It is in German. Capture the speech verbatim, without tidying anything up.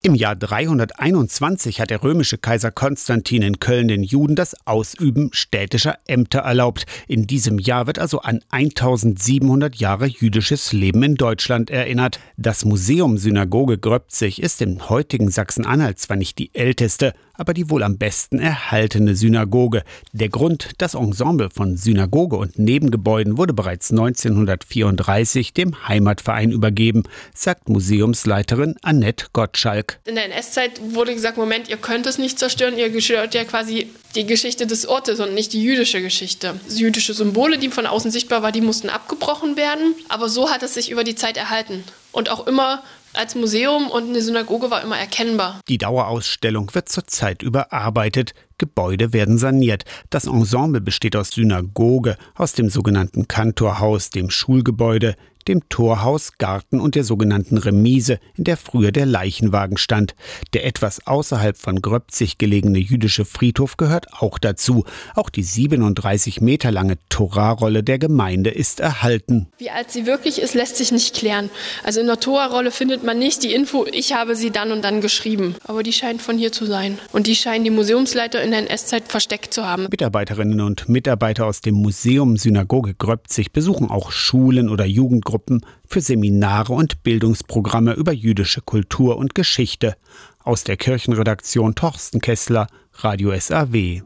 Im Jahr dreihunderteinundzwanzig hat der römische Kaiser Konstantin in Köln den Juden das Ausüben städtischer Ämter erlaubt. In diesem Jahr wird also an eintausendsiebenhundert Jahre jüdisches Leben in Deutschland erinnert. Das Museum Synagoge Gröbzig ist im heutigen Sachsen-Anhalt zwar nicht die älteste, aber die wohl am besten erhaltene Synagoge. Der Grund, das Ensemble von Synagoge und Nebengebäuden wurde bereits neunzehnhundertvierunddreißig dem Heimatverein übergeben, sagt Museumsleiterin Annette Gottschalk. In der N S-Zeit wurde gesagt, Moment, ihr könnt es nicht zerstören, ihr zerstört ja quasi die Geschichte des Ortes und nicht die jüdische Geschichte. Jüdische Symbole, die von außen sichtbar waren, die mussten abgebrochen werden, aber so hat es sich über die Zeit erhalten und auch immer als Museum und eine Synagoge war immer erkennbar. Die Dauerausstellung wird zurzeit überarbeitet. Gebäude werden saniert. Das Ensemble besteht aus Synagoge, aus dem sogenannten Kantorhaus, dem Schulgebäude, dem Torhaus, Garten und der sogenannten Remise, in der früher der Leichenwagen stand. Der etwas außerhalb von Gröbzig gelegene jüdische Friedhof gehört auch dazu. Auch die siebenunddreißig Meter lange Torarolle der Gemeinde ist erhalten. Wie alt sie wirklich ist, lässt sich nicht klären. Also in der Torarolle findet man nicht die Info, ich habe sie dann und dann geschrieben. Aber die scheint von hier zu sein. Und die scheinen die Museumsleiter in der N S-Zeit versteckt zu haben. Mitarbeiterinnen und Mitarbeiter aus dem Museum Synagoge Gröbzig besuchen auch Schulen oder Jugendgruppen für Seminare und Bildungsprogramme über jüdische Kultur und Geschichte. Aus der Kirchenredaktion Torsten Kessler, Radio S A W.